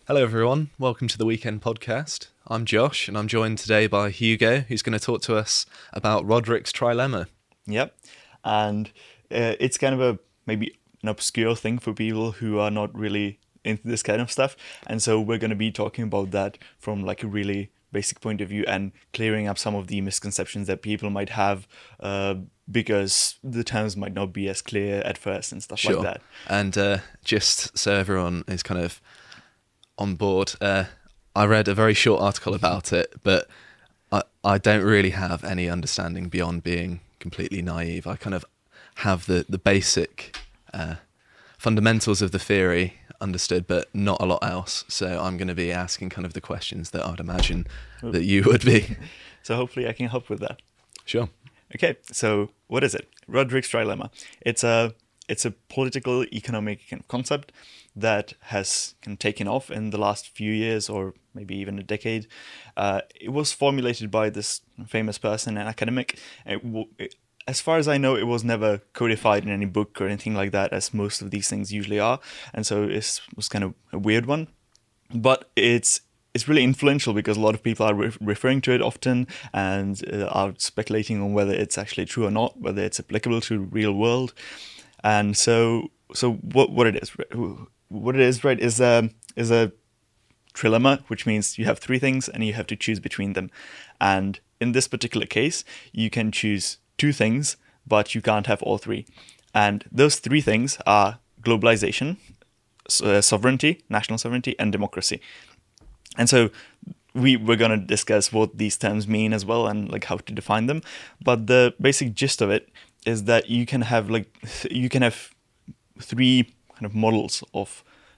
Hello, everyone. Welcome to the Weekend Podcast. I'm Josh, and I'm joined today by Hugo, who's going to talk to us about Roderick's trilemma. Yep. And it's kind of maybe an obscure thing for people who are not really into this kind of stuff. And so we're going to be talking about that from like a really basic point of view and clearing up some of the misconceptions that people might have because the terms might not be as clear at first and stuff like that. And just so everyone is kind of on board, I read a very short article about it, but I don't really have any understanding beyond being completely naive. I kind of have the basic fundamentals of the theory understood, but not a lot else. So I'm going to be asking kind of the questions that I would imagine that you would be. So hopefully I can help with that. Sure. Okay, so what is it? Roderick's trilemma. It's a political economic kind of concept that has kind of taken off in the last few years or maybe even a decade. It was formulated by this famous person, an academic. As far as I know, it was never codified in any book or anything like that, as most of these things usually are. And so it was kind of a weird one. But it's really influential because a lot of people are referring to it often and are speculating on whether it's actually true or not, whether it's applicable to the real world. And so what it is, right, is a trilemma, which means you have three things and you have to choose between them. And in this particular case, you can choose two things, but you can't have all three. And those three things are globalization, sovereignty, national sovereignty, and democracy. And so we're going to discuss what these terms mean as well and like how to define them. But the basic gist of it is that you can have three kind of models of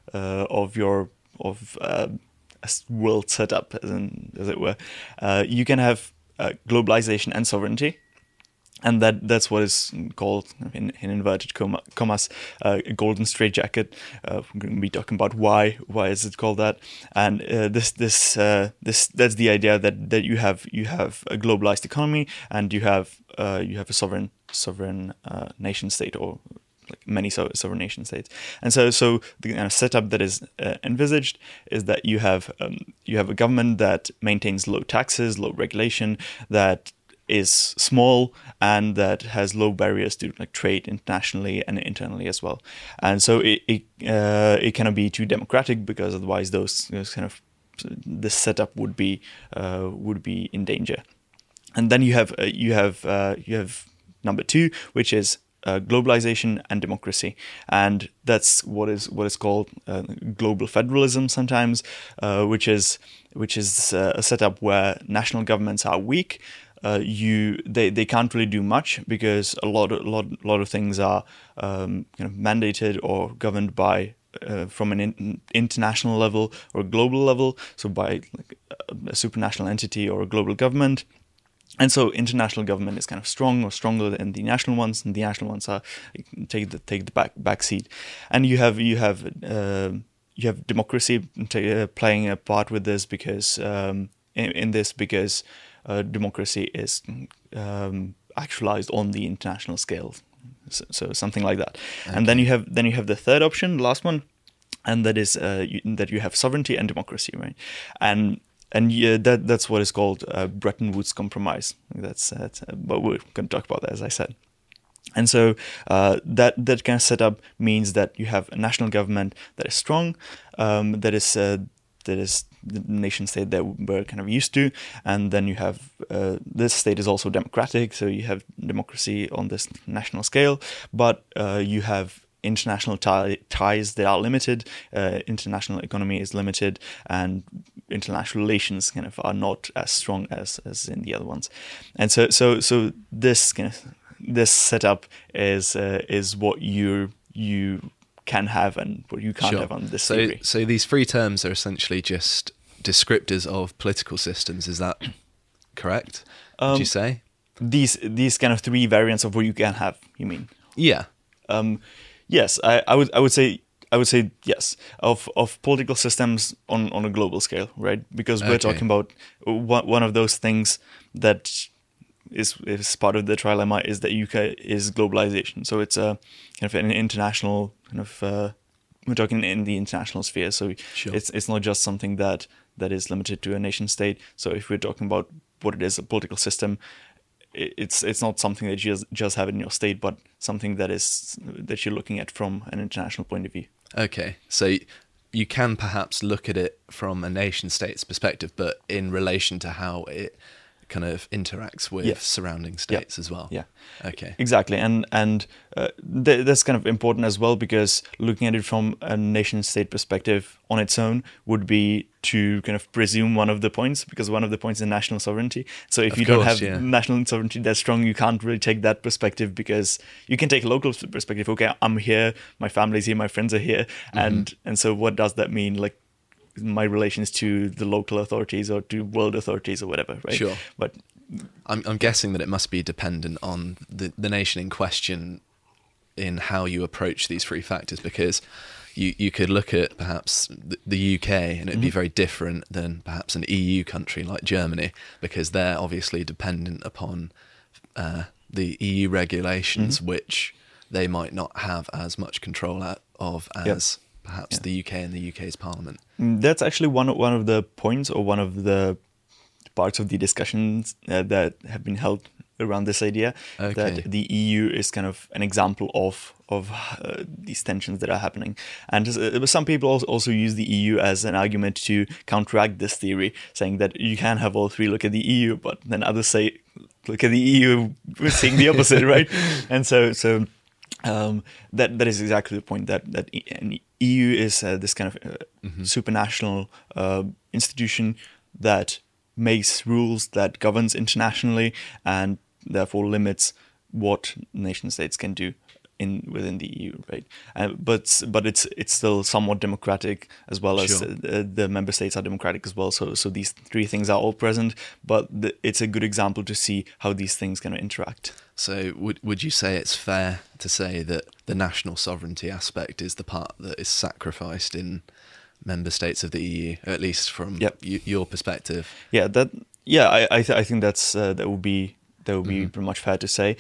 a world setup, as it were. You can have globalization and sovereignty. And that's what is called, in inverted commas, a golden straitjacket. We're going to be talking about why is it called that, and this that's the idea that you have a globalized economy and you have a sovereign nation state or like many sovereign nation states. And so the kind of setup that is envisaged is that you have a government that maintains low taxes, low regulation, that is small and that has low barriers to like trade internationally and internally as well. And so it cannot be too democratic because otherwise those kind of this setup would be in danger. And then you have number two, which is globalization and democracy, and that's what is called global federalism sometimes, which is a setup where national governments are weak. They can't really do much because a lot of things are kind of mandated or governed by from an international level or global level, so by like a supranational entity or a global government. And so international government is kind of strong or stronger than the national ones, and the national ones are take the back seat. And you have democracy playing a part with this because because democracy is actualized on the international scale, so something like that. Okay. And then you have the third option, the last one, and that is that you have sovereignty and democracy, right? And that's what is called Bretton Woods Compromise. That's but we're going to talk about that, as I said. And so that kind of setup means that you have a national government that is strong, that is the nation state that we're kind of used to, and then you have this state is also democratic, so you have democracy on this national scale, but you have international ties that are limited, international economy is limited, and international relations kind of are not as strong as in the other ones. And so this kind of this setup is what you can have and what you can't have on this theory. So these three terms are essentially just descriptors of political systems. Is that correct? Would you say these kind of three variants of what you can have? You mean? Yeah. Yes, I would say yes of political systems on a global scale, right? Because we're talking about one of those things that is part of the trilemma is that UK is globalization. So it's a kind of an international kind of talking in the international sphere. So Sure. it's not just something that is limited to a nation state. So if we're talking about what it is, a political system, it's not something that you just have in your state, but something that you're looking at from an international point of view. Okay, so you can perhaps look at it from a nation state's perspective, but in relation to how it kind of interacts with surrounding states as well. Yeah. Okay. Exactly, and that's kind of important as well, because looking at it from a nation state perspective on its own would be to kind of presume one of the points, because one of the points is national sovereignty. So if you don't have national sovereignty that strong, you can't really take that perspective, because you can take a local perspective. Okay, I'm here, my family's here, my friends are here, and so what does that mean? Like, my relations to the local authorities or to world authorities or whatever, right? Sure. But I'm guessing that it must be dependent on the nation in question in how you approach these three factors, because you could look at perhaps the UK and it'd be very different than perhaps an EU country like Germany, because they're obviously dependent upon the EU regulations, which they might not have as much control of as perhaps the UK and the UK's parliament. That's actually one of the points, or one of the parts of the discussions that have been held around this idea, that the EU is kind of an example of these tensions that are happening. And some people also use the EU as an argument to counteract this theory, saying that you can have all three. Look at the EU, but then others say, look at the EU, we're seeing the opposite, right? And so that is exactly the point, that an EU is this kind of supranational institution that makes rules, that governs internationally, and therefore limits what nation states can do within the EU, right? But it's still somewhat democratic, as well as the member states are democratic as well. So these three things are all present, but it's a good example to see how these things can interact. So would you say it's fair to say that the national sovereignty aspect is the part that is sacrificed in member states of the EU, at least from your perspective? Yeah, I think that would be pretty much fair to say.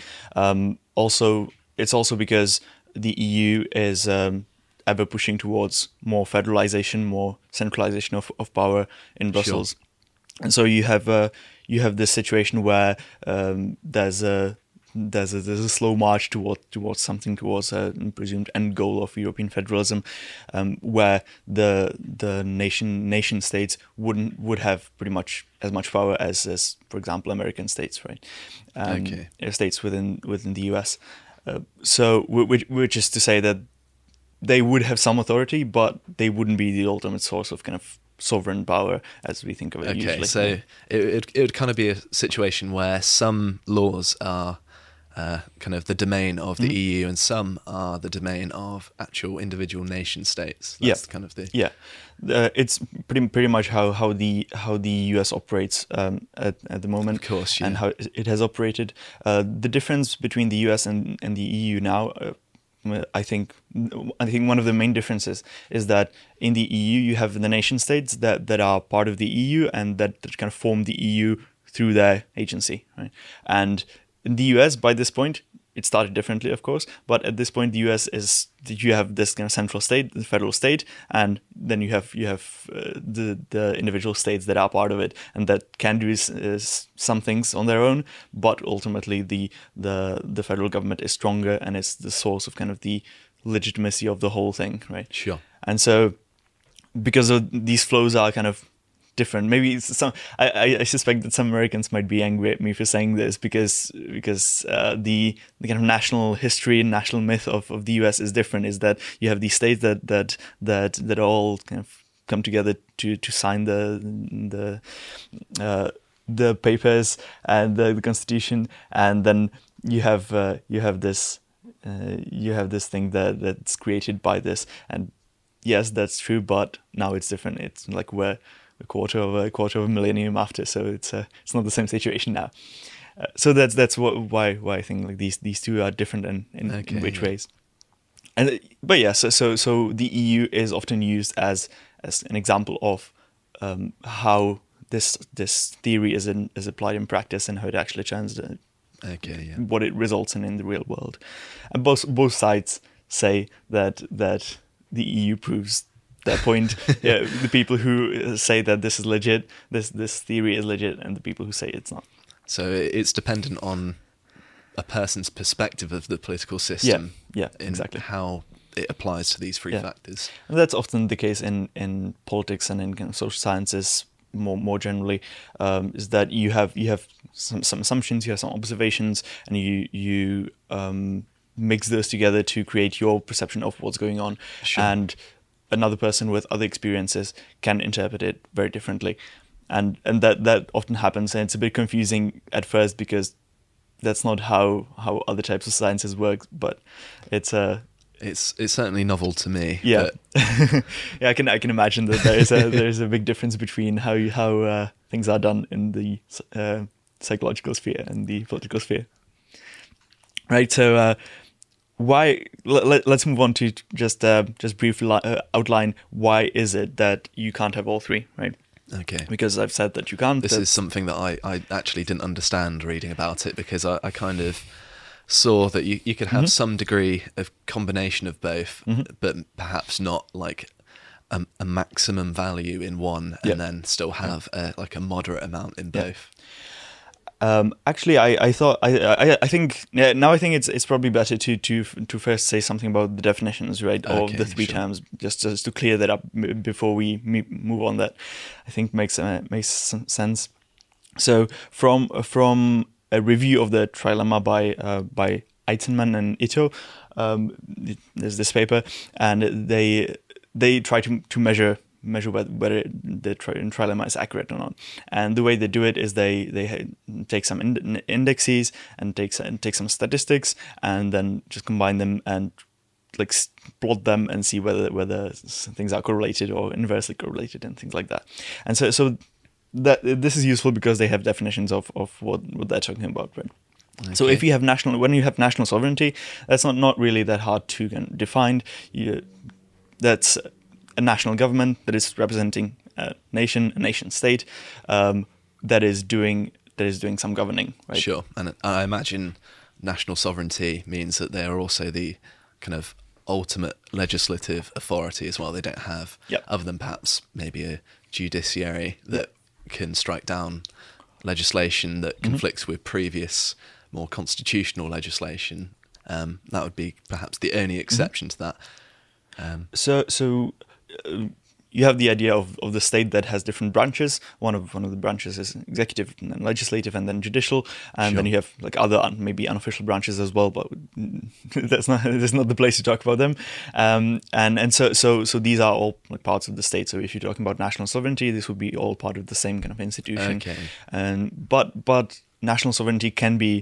It's also because the EU is ever pushing towards more federalization, more centralization of power in Brussels, and so you have this situation where there's a slow march towards a presumed end goal of European federalism, where the nation states would have pretty much as much power as for example American states, right? States within the US. So which is to say that they would have some authority, but they wouldn't be the ultimate source of kind of sovereign power as we think of it usually. So it would kind of be a situation where some laws are kind of the domain of the EU, and some are the domain of actual individual nation states. That's kind of the it's pretty much how the US operates at the moment, of course, and how it has operated. The difference between the US and the EU now, I think one of the main differences is that in the EU you have the nation states that are part of the EU and that kind of form the EU through their agency, right? And in the US, by this point, it started differently, of course, but at this point, the US you have this kind of central state, the federal state, and then you have the individual states that are part of it and that can do some things on their own, but ultimately the federal government is stronger and is the source of kind of the legitimacy of the whole thing, right? Sure. And so, because of these flows are kind of different. Maybe I suspect that some Americans might be angry at me for saying this because the kind of national history and national myth of the US is different. Is that you have these states that all kind of come together to sign the papers and the Constitution, and then you have this thing that's created by this. And yes, that's true, but now it's different. It's like we're a quarter of a millennium after, so it's not the same situation now. So that's why I think like these two are different in which ways. But so the EU is often used as an example of how this theory is applied in practice and how it actually turns what it results in the real world. And both sides say that the EU proves that point. Yeah, the people who say that this is legit, this theory is legit, and the people who say it's not. So it's dependent on a person's perspective of the political system. Yeah, in exactly. how it applies to these three factors. And that's often the case in politics and in kind of social sciences more generally, is that you have some assumptions, you have some observations, and you mix those together to create your perception of what's going on. Sure. And another person with other experiences can interpret it very differently. And that often happens, and it's a bit confusing at first because that's not how other types of sciences work, but it's certainly novel to me. Yeah, But yeah, I can imagine that there's a big difference between how things are done in the psychological sphere and the political sphere. Right. So let's move on to just briefly outline why is it that you can't have all three, right? okay. Because I've said that you can't. This is something that I actually didn't understand reading about it, because I kind of saw that you could have some degree of combination of both, but perhaps not like a maximum value in one, and then still have like a moderate amount in both. Actually, I thought I think now I think it's probably better to first say something about the definitions, right, of the three terms, just to clear that up before we move on. That I think makes some sense. So from a review of the trilemma by Eizenman and Ito, there's this paper, and they try to measure whether the trilemma is accurate or not. And the way they do it is they take some indexes and take some statistics, and then just combine them and like plot them and see whether things are correlated or inversely correlated and things like that. And so that this is useful because they have definitions of what they're talking about, right? Okay. So if you have when you have national sovereignty, that's not really that hard to define. That's a national government that is representing a nation state, that is doing some governing, right? Sure. And I imagine national sovereignty means that they are also the kind of ultimate legislative authority as well. They don't have, other than perhaps maybe a judiciary that can strike down legislation that conflicts with previous more constitutional legislation. That would be perhaps the only exception to that. So you have the idea of the state that has different branches. One of the branches is executive and then legislative and then judicial, and then you have like other maybe unofficial branches as well, but that's not the place to talk about them. And so these are all like parts of the state. So if you're talking about national sovereignty, this would be all part of the same kind of institution. Okay. And but national sovereignty can be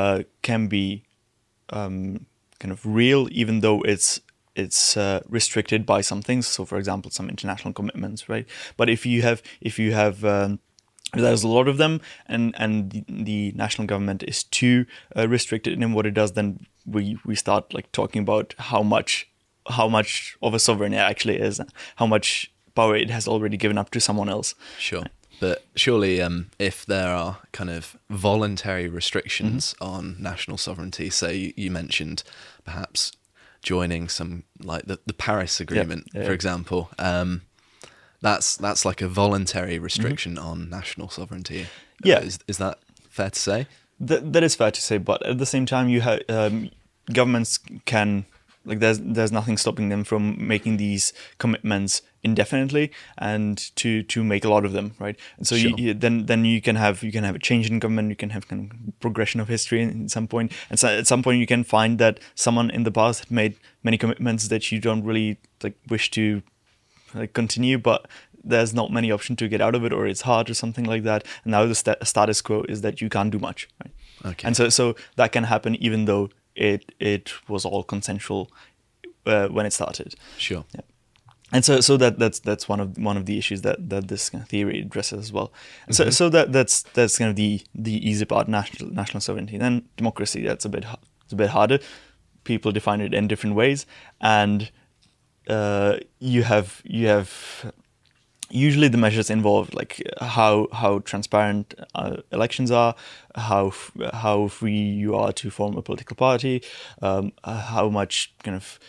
kind of real, even though it's restricted by some things. So, for example, some international commitments, right? But if you have there's a lot of them, and the national government is too restricted in what it does, then we start like talking about how much of a sovereign it actually is, how much power it has already given up to someone else. Sure. Right. But surely, if there are kind of voluntary restrictions on national sovereignty, so you mentioned perhaps joining some like the Paris Agreement, for example, that's like a voluntary restriction on national sovereignty. Yeah, is that fair to say? That is fair to say, but at the same time, you have governments can like there's nothing stopping them from making these commitments indefinitely and to make a lot of them, right? And so then you can have a change in government, you can have kind of progression of history in some point, and so at some point you can find that someone in the past had made many commitments that you don't really like wish to like continue, but there's not many options to get out of it, or it's hard or something like that. And now the status quo is that you can't do much, right? Okay. And so that can happen even though it was all consensual when it started. Sure. Yeah. And so that's one of the issues that this kind of theory addresses as well. And so that's kind of the easy part, national sovereignty. Then democracy, that's a bit harder. People define it in different ways, and you have usually the measures involve like how transparent elections are, how free you are to form a political party, how much kind of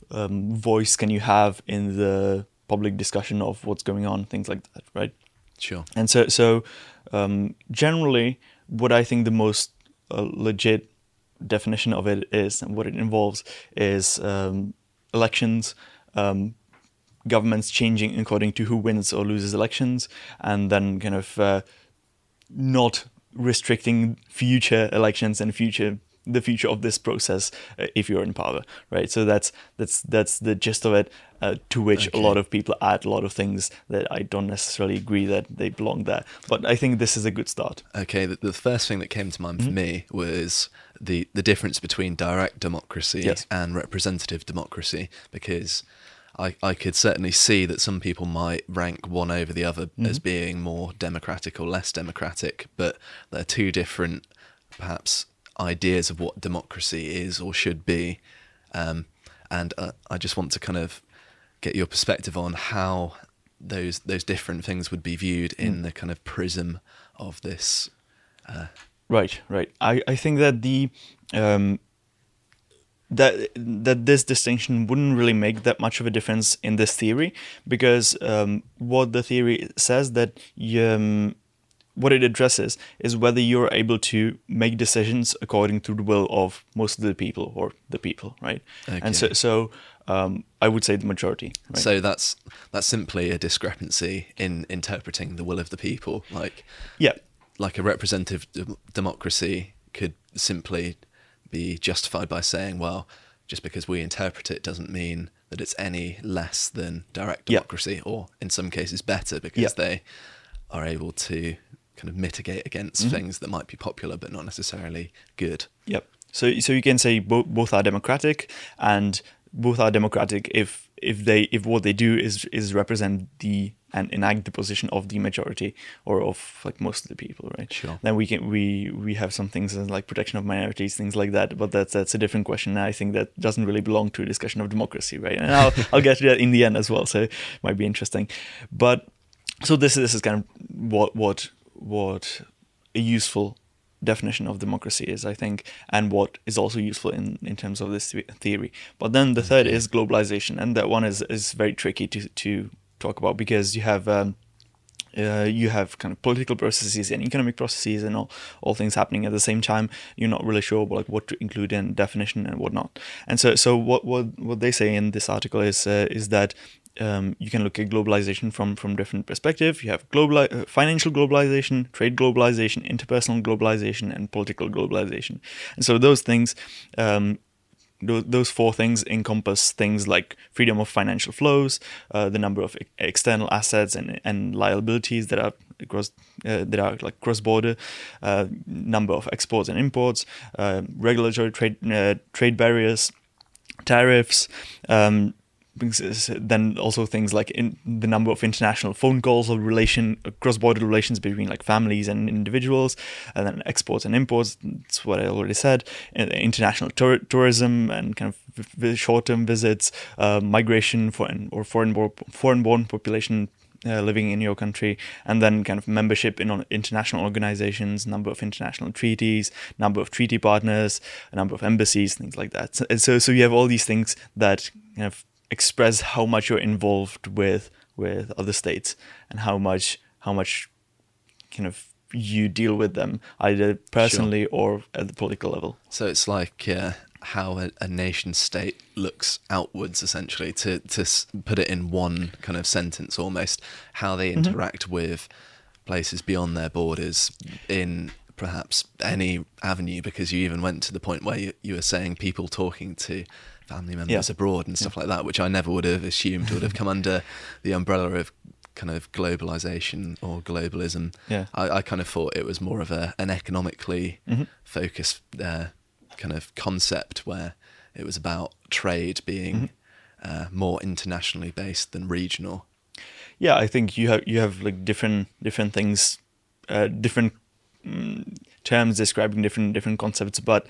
voice can you have in the public discussion of what's going on, things like that, right? Sure. And so generally, what I think the most legit definition of it is, and what it involves, is elections, governments changing according to who wins or loses elections, and then kind of not restricting future elections and the future of this process if you're in power, right? So that's the gist of it. To which a lot of people add a lot of things that I don't necessarily agree that they belong there. But I think this is a good start. Okay, the first thing that came to mind for me was the difference between direct democracy and representative democracy, because I could certainly see that some people might rank one over the other as being more democratic or less democratic, but they're two different, perhaps, ideas of what democracy is or should be. And I just want to kind of get your perspective on how those different things would be viewed in the kind of prism of this. Right. I think that the that this distinction wouldn't really make that much of a difference in this theory, because what the theory says that what it addresses is whether you're able to make decisions according to the will of most of the people or the people, right? Okay. And so I would say the majority. Right? So that's simply a discrepancy in interpreting the will of the people. Like a representative democracy could simply be justified by saying, well, just because we interpret it doesn't mean that it's any less than direct democracy, or in some cases better, because they are able to kind of mitigate against things that might be popular but not necessarily good. Yep. So you can say both are democratic, and both are democratic if what they do is represent and enact the position of the majority or of like most of the people, right? Sure. Then we have some things like protection of minorities, things like that, but that's a different question. I think that doesn't really belong to a discussion of democracy, right? And I'll get to that in the end as well, so it might be interesting. But so this is kind of what a useful definition of democracy is, I think, and what is also useful in terms of this theory. But then the third is globalization, and that one is very tricky to talk about, because you have kind of political processes and economic processes and all things happening at the same time. You're not really sure like what to include in definition and what not. And so what they say in this article is that you can look at globalization from different perspectives. You have financial globalization, trade globalization, interpersonal globalization, and political globalization. And so those things, those four things encompass things like freedom of financial flows, the number of external assets and liabilities that are like cross-border, number of exports and imports, regulatory trade barriers, tariffs. Then also things like in the number of international phone calls or cross-border relations between like families and individuals, and then exports and imports. That's what I already said. International tourism and kind of short-term visits, migration or foreign-born population living in your country, and then kind of membership in international organizations, number of international treaties, number of treaty partners, a number of embassies, things like that. So you have all these things that kind of express how much you're involved with other states and how much kind of you deal with them either personally or at the political level. So it's like how a nation state looks outwards, essentially, to put it in one kind of sentence almost, how they interact with places beyond their borders in perhaps any avenue, because you even went to the point where you were saying people talking to family members abroad and stuff like that, which I never would have assumed would have come under the umbrella of kind of globalization or globalism. I kind of thought it was more of an economically focused kind of concept, where it was about trade being more internationally based than regional. Yeah, I think you have like different things, different terms describing different concepts, but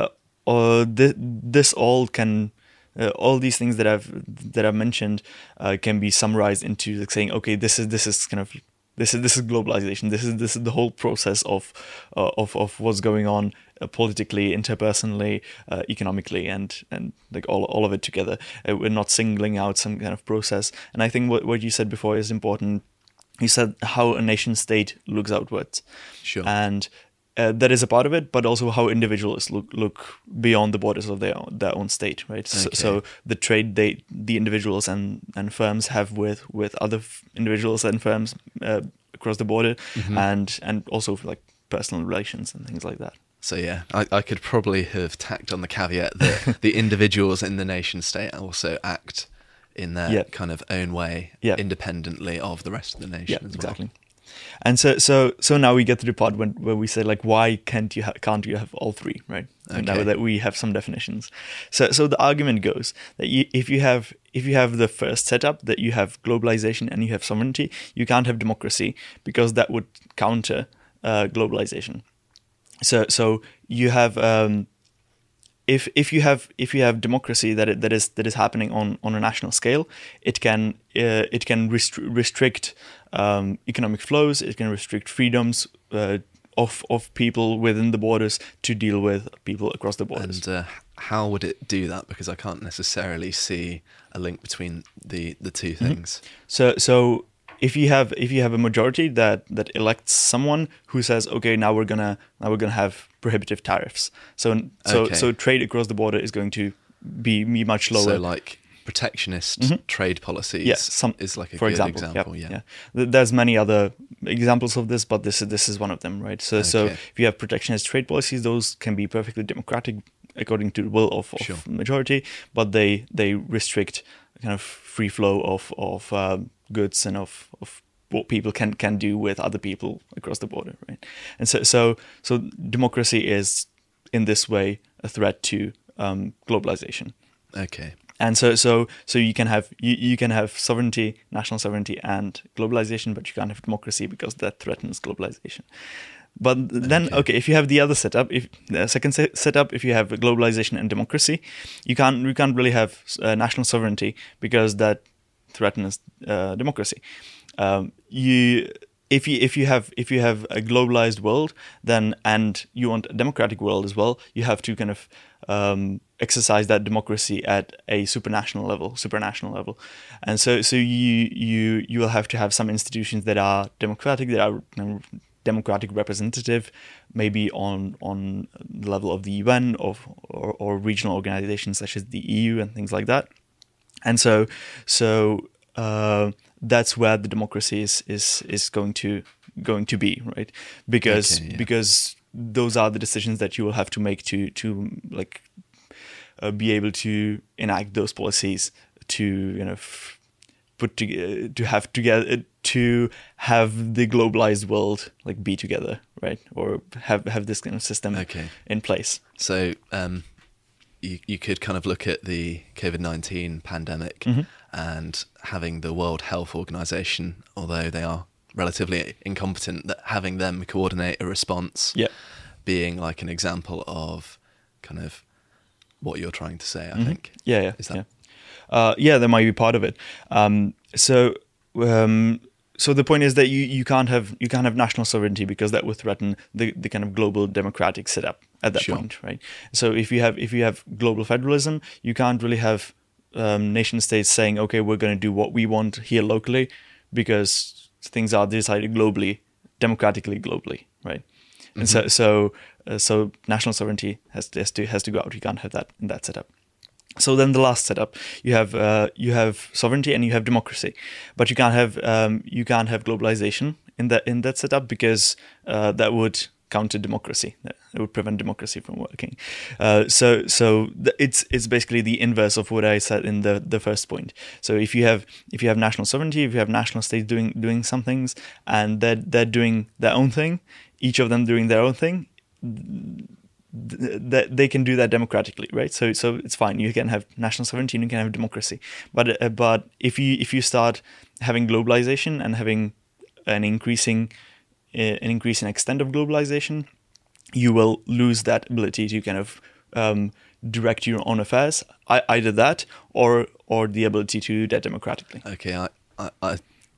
this all can all these things that I've mentioned can be summarized into like saying, okay, this is kind of This is globalization. This is the whole process of what's going on politically, interpersonally, economically, and like all of it together. We're not singling out some kind of process. And I think what you said before is important. You said how a nation state looks outwards, Sure. and that is a part of it, but also how individuals look beyond the borders of their own state, right? Okay. So the trade the individuals and firms have with other individuals and firms across the border, and also like personal relations and things like that. So yeah, I could probably have tacked on the caveat that the individuals in the nation state also act in their kind of own way, independently of the rest of the nation as well. Exactly. And so now we get to the part where we say, like, why can't you have all three, right? And now that we have some definitions. So the argument goes that if you have the first setup, that you have globalization and you have sovereignty, you can't have democracy, because that would counter globalization. So you have if you have democracy that is happening on a national scale, it can restrict economic flows. It can restrict freedoms of people within the borders to deal with people across the borders. And how would it do that? Because I can't necessarily see a link between the two things. So if you have a majority that elects someone who says, okay, now we're gonna have prohibitive tariffs. So trade across the border is going to be much lower. So like protectionist trade policies is like a good example. Yeah. There's many other examples of this, but this is one of them, right? So if you have protectionist trade policies, those can be perfectly democratic according to the will of majority, but they restrict kind of free flow of goods and of what people can do with other people across the border, right? And so democracy is in this way a threat to globalization. Okay. And so you can have sovereignty, national sovereignty, and globalization, but you can't have democracy because that threatens globalization. But then, if you have the other setup, if the second setup, if you have globalization and democracy, you can't really have national sovereignty because that threatens democracy. If you have a globalized world, then and you want a democratic world as well, you have to kind of exercise that democracy at a supranational level, and so you will have to have some institutions that are democratic, that are democratic representative, maybe on the level of the UN or regional organizations such as the EU and things like that. And so that's where the democracy is going to be, right? Because those are the decisions that you will have to make to like be able to enact those policies, to put together, to have the globalized world like be together, right? Or have this kind of system in place. So you could kind of look at the COVID-19 pandemic and having the World Health Organization, although they are relatively incompetent, that having them coordinate a response being like an example of kind of what you're trying to say, I think. Is that... that might be part of it. So the point is that you can't have national sovereignty because that would threaten the kind of global democratic setup at that point, right? So if you have global federalism, you can't really have nation states saying, okay, we're going to do what we want here locally, because things are decided democratically globally, right? And so national sovereignty has to go out. You can't have that in that setup. So then the last setup, you have sovereignty and you have democracy, but you can't have globalization in that setup, because that would counter democracy. That would prevent democracy from working. So it's basically the inverse of what I said in the first point. So if you have national sovereignty, if you have national states doing some things, and they're doing their own thing, each of them doing their own thing, that they can do that democratically, right? So it's fine. You can have national sovereignty and you can have democracy, but if you start having globalization and having an increasing extent of globalization, you will lose that ability to kind of direct your own affairs. Either that or the ability to do that democratically. Okay,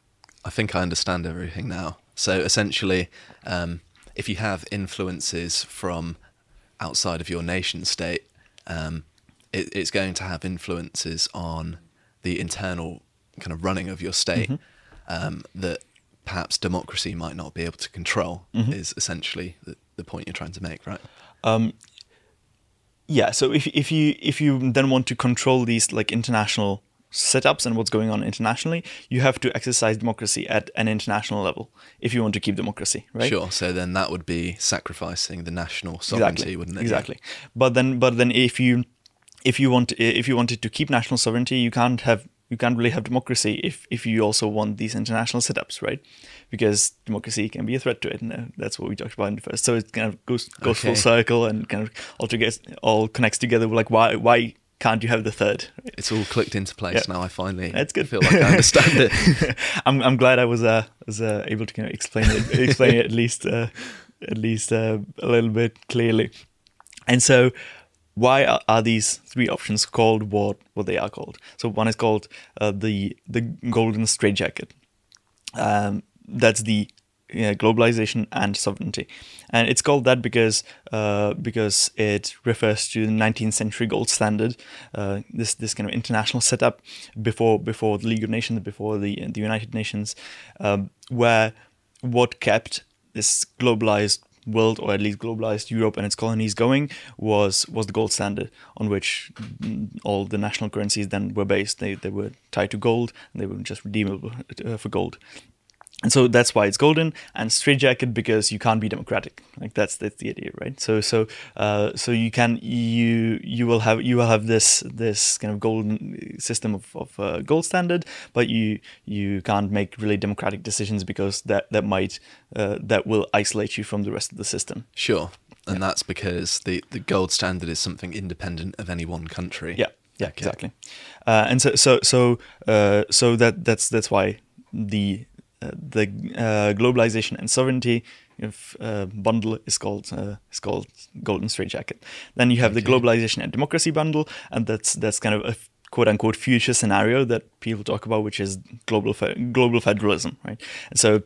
I think I understand everything now. So essentially, if you have influences from outside of your nation state, it's going to have influences on the internal kind of running of your state that perhaps democracy might not be able to control, is essentially the point you're trying to make, right? Yeah. So if you then want to control these like international setups and what's going on internationally, you have to exercise democracy at an international level if you want to keep democracy, right? Sure. So then that would be sacrificing the national sovereignty, wouldn't it? Exactly. But then if you wanted to keep national sovereignty, you can't really have democracy if you also want these international setups, right? Because democracy can be a threat to it, and that's what we talked about in the first. So it kind of goes full circle and kind of all connects together. Like why can't you have the third? It's all clicked into place now. I finally That's good. feel like I understand it. I'm glad I was able to kind of explain it at least a little bit clearly. And so, why are these three options called what they are called? So one is called the golden straitjacket. That's the globalization and sovereignty, and it's called that because it refers to the 19th century gold standard, this kind of international setup before the League of Nations, before the United Nations, where what kept this globalized world, or at least globalized Europe and its colonies, going was the gold standard on which all the national currencies then were based. They were tied to gold, and they were just redeemable for gold. And so that's why it's golden, and straitjacket because you can't be democratic. Like that's the idea, right? So you will have this kind of golden system of gold standard, but you can't make really democratic decisions because that will isolate you from the rest of the system. Sure, and that's because the gold standard is something independent of any one country. Yeah, okay. Exactly. And so that's why the globalization and sovereignty bundle is called golden straitjacket. Then you have the globalization and democracy bundle, and that's kind of a quote unquote future scenario that people talk about, which is global federalism, right? And so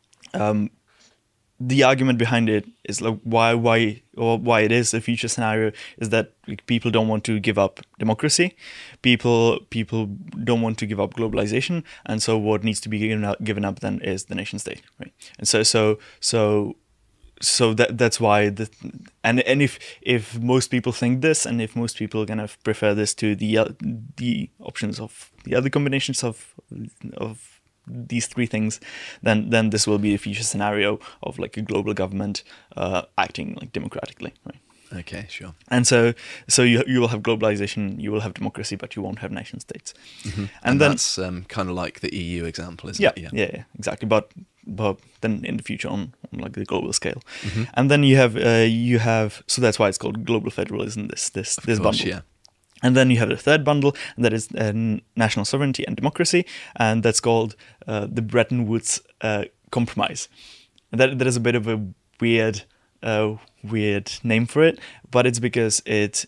the argument behind it is like why it is a future scenario is that people don't want to give up democracy, people don't want to give up globalization, and so what needs to be given up then is the nation state, right? And so that's why and if most people think this, and if most people kind of prefer this to the options of the other combinations of these three things, then this will be a future scenario of like a global government acting like democratically, right? Okay, sure. And so you will have globalization, you will have democracy, but you won't have nation states. Mm-hmm. And then that's kind of like the EU example, isn't it? Yeah, exactly. But then in the future on like the global scale, mm-hmm. And then you have so that's why it's called global federalism. This bundle. Yeah. And then you have the third bundle, and that is national sovereignty and democracy, and that's called the Bretton Woods Compromise. And that is a bit of a weird name for it, but it's because it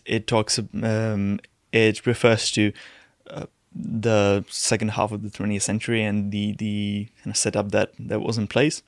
refers to the second half of the 20th century and the kind of setup that was in place.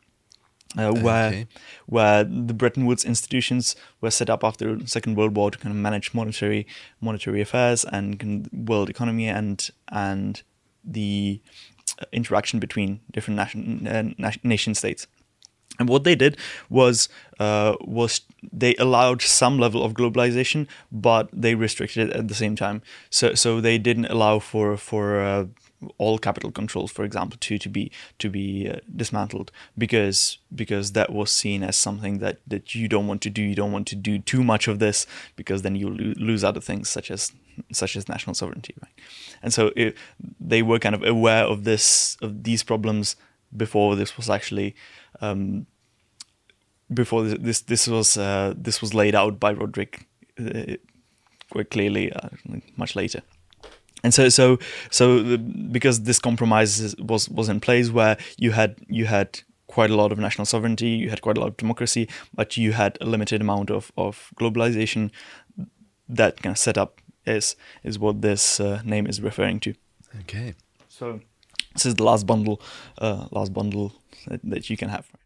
Where the Bretton Woods institutions were set up after the Second World War to kind of manage monetary affairs and world economy and the interaction between different nation states. And what they did was they allowed some level of globalization, but they restricted it at the same time. So they didn't allow for all capital controls, for example, to be dismantled because that was seen as something that you don't want to do. You don't want to do too much of this because then you lose other things such as national sovereignty, right? And so they were kind of aware of these problems before this was actually this was laid out by Roderick quite clearly much later. And so because this compromise was in place where you had quite a lot of national sovereignty, you had quite a lot of democracy, but you had a limited amount of globalization, that kind of setup is what this name is referring to. Okay. So This is the last bundle that you can have.